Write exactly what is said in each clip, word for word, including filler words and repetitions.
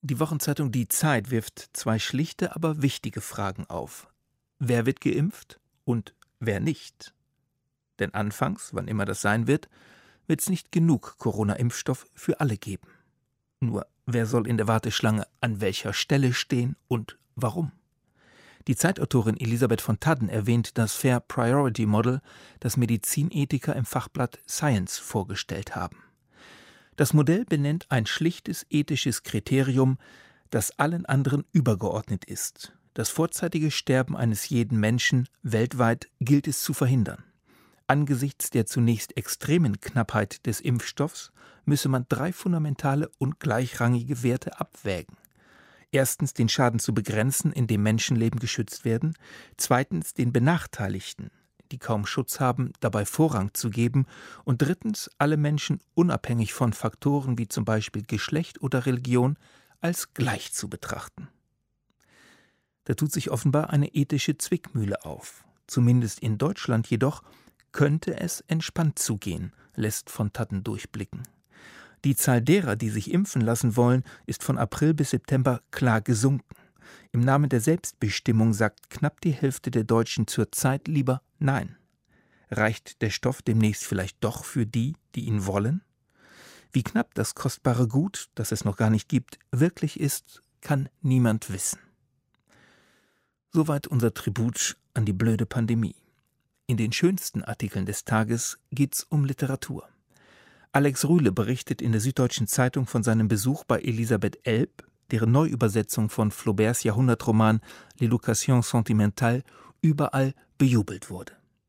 Die Wochenzeitung Die Zeit wirft zwei schlichte, aber wichtige Fragen auf. Wer wird geimpft und wer nicht? Denn anfangs, wann immer das sein wird, wird es nicht genug Corona-Impfstoff für alle geben. Nur, wer soll in der Warteschlange an welcher Stelle stehen und warum? Die Zeitautorin Elisabeth von Tadden erwähnt das Fair Priority Model, das Medizinethiker im Fachblatt Science vorgestellt haben. Das Modell benennt ein schlichtes ethisches Kriterium, das allen anderen übergeordnet ist. Das vorzeitige Sterben eines jeden Menschen weltweit gilt es zu verhindern. Angesichts der zunächst extremen Knappheit des Impfstoffs müsse man drei fundamentale und gleichrangige Werte abwägen. Erstens den Schaden zu begrenzen, indem Menschenleben geschützt werden. Zweitens den Benachteiligten, die kaum Schutz haben, dabei Vorrang zu geben. Und drittens alle Menschen unabhängig von Faktoren wie zum Beispiel Geschlecht oder Religion als gleich zu betrachten. Da tut sich offenbar eine ethische Zwickmühle auf. Zumindest in Deutschland jedoch könnte es entspannt zugehen, lässt von Tadden durchblicken. Die Zahl derer, die sich impfen lassen wollen, ist von April bis September klar gesunken. Im Namen der Selbstbestimmung sagt knapp die Hälfte der Deutschen zurzeit lieber Nein. Reicht der Stoff demnächst vielleicht doch für die, die ihn wollen? Wie knapp das kostbare Gut, das es noch gar nicht gibt, wirklich ist, kann niemand wissen. Soweit unser Tribut an die blöde Pandemie. In den schönsten Artikeln des Tages geht's um Literatur. Alex Rühle berichtet in der Süddeutschen Zeitung von seinem Besuch bei Elisabeth Elb, deren Neuübersetzung von Flauberts Jahrhundertroman L'Éducation sentimentale überall bejubelt wurde.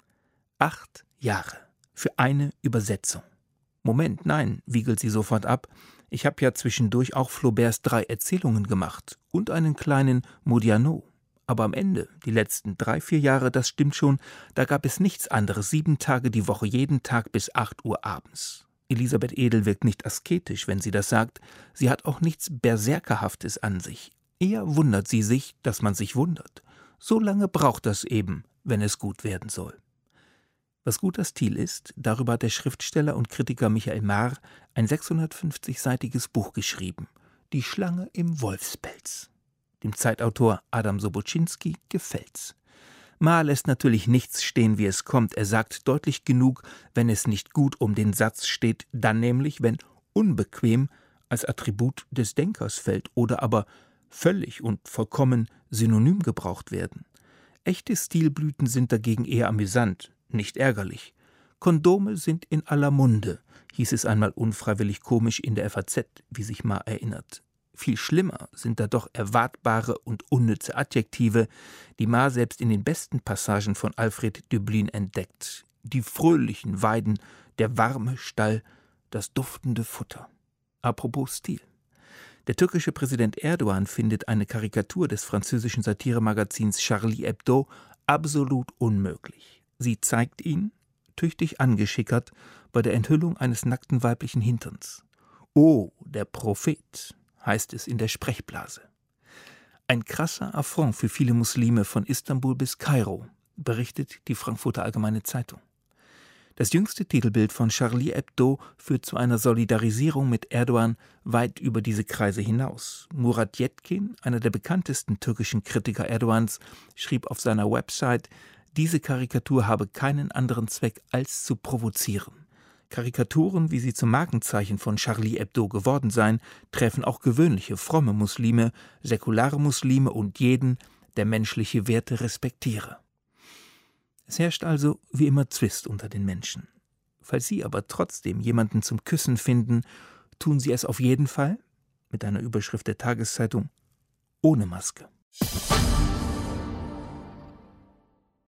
Acht Jahre für eine Übersetzung. Moment, nein, wiegelt sie sofort ab. Ich habe ja zwischendurch auch Flauberts drei Erzählungen gemacht und einen kleinen Modiano. Aber am Ende, die letzten drei, vier Jahre, das stimmt schon, da gab es nichts anderes, sieben Tage die Woche, jeden Tag bis acht Uhr abends. Elisabeth Edel wirkt nicht asketisch, wenn sie das sagt. Sie hat auch nichts Berserkerhaftes an sich. Eher wundert sie sich, dass man sich wundert. So lange braucht das eben, wenn es gut werden soll. Was guter Stil ist, darüber hat der Schriftsteller und Kritiker Michael Mahr ein sechshundertfünfzig-seitiges Buch geschrieben. Die Schlange im Wolfspelz. Dem Zeitautor Adam Sobocinski gefällt's. Mahr lässt natürlich nichts stehen, wie es kommt. Er sagt deutlich genug, wenn es nicht gut um den Satz steht, dann nämlich, wenn unbequem als Attribut des Denkers fällt oder aber völlig und vollkommen synonym gebraucht werden. Echte Stilblüten sind dagegen eher amüsant, nicht ärgerlich. Kondome sind in aller Munde, hieß es einmal unfreiwillig komisch in der F A Z, wie sich Mahr erinnert. Viel schlimmer sind da doch erwartbare und unnütze Adjektive, die Mahr selbst in den besten Passagen von Alfred Döblin entdeckt. Die fröhlichen Weiden, der warme Stall, das duftende Futter. Apropos Stil. Der türkische Präsident Erdogan findet eine Karikatur des französischen Satiremagazins Charlie Hebdo absolut unmöglich. Sie zeigt ihn, tüchtig angeschickert, bei der Enthüllung eines nackten weiblichen Hinterns. Oh, der Prophet, heißt es in der Sprechblase. Ein krasser Affront für viele Muslime von Istanbul bis Kairo, berichtet die Frankfurter Allgemeine Zeitung. Das jüngste Titelbild von Charlie Hebdo führt zu einer Solidarisierung mit Erdogan weit über diese Kreise hinaus. Murat Yetkin, einer der bekanntesten türkischen Kritiker Erdogans, schrieb auf seiner Website, diese Karikatur habe keinen anderen Zweck als zu provozieren. Karikaturen, wie sie zum Markenzeichen von Charlie Hebdo geworden seien, treffen auch gewöhnliche, fromme Muslime, säkulare Muslime und jeden, der menschliche Werte respektiere. Es herrscht also wie immer Zwist unter den Menschen. Falls Sie aber trotzdem jemanden zum Küssen finden, tun Sie es auf jeden Fall, mit einer Überschrift der Tageszeitung, ohne Maske.